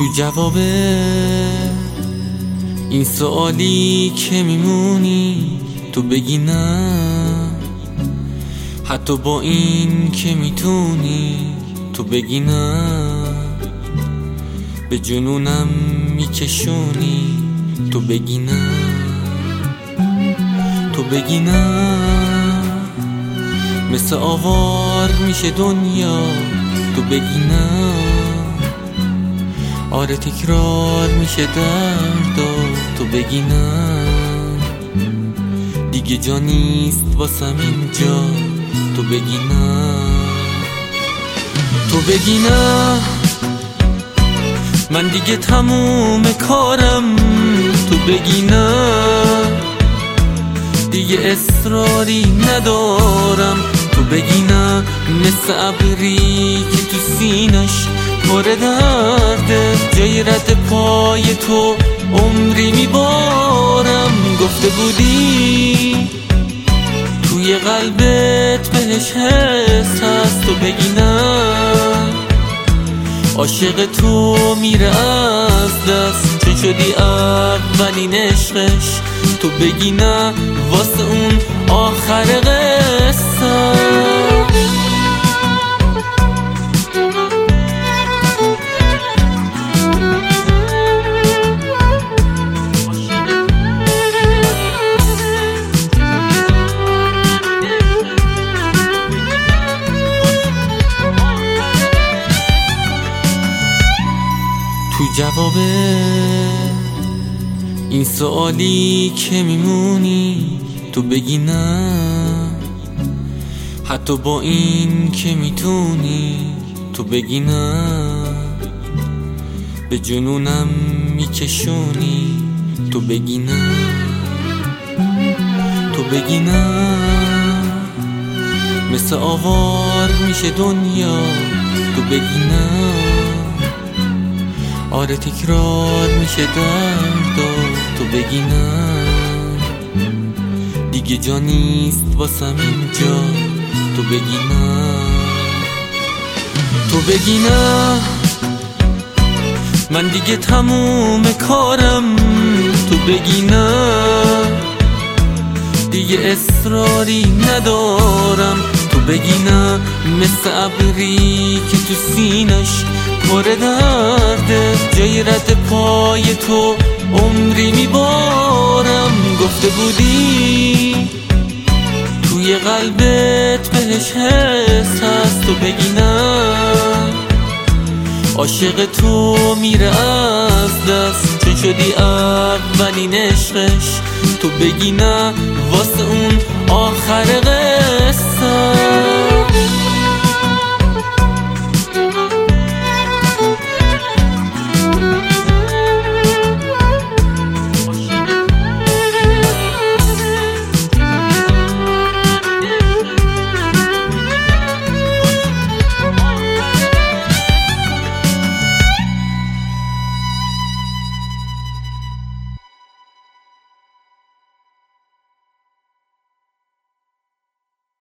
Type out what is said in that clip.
جواب این سوالی که میمونی تو بگی نه، حتی با این که میتونی تو بگی نه، به جنونم میکشونی تو بگی نه، تو بگی نه، مثل آوار میشه دنیا تو بگی نه، آره تکرار میشه درد تو بگی نه، دیگه جا نیست واسم اینجا تو بگی نه، تو بگی نه، من دیگه تموم کارم تو بگی نه، دیگه اصراری ندارم تو بگی نه، مثل ابری که تو سینش پر درده، جای رد پای تو عمری میبارم، گفته بودی توی قلبت بهش حس هست تو بگی نه، عاشق تو میره از دست چون شدی اولین عشقش تو بگی نه، واسه اون آخر قصه. تو جواب این سوالی که میمونی تو بگی نه، حتی با این که میتونی تو بگی نه، به جنونم میکشونی تو بگی نه، تو بگی نه، مثل آوار میشه دنیا تو بگی نه، آره تکرار میشه درد تو بگی نه، دیگه جا نیست واسم اینجا تو بگی نه، تو بگی نه، من دیگه تموم کارم تو بگی نه، دیگه اصراری ندارم تو بگی نه، مثل ابری که تو سینش پر درده، جای رد پای تو عمری میبارم، گفته بودی توی قلبت بهش حس هست تو بگی نه، عاشق تو میره از دست چون شدی اولین عشقش تو بگی نه، واسه اون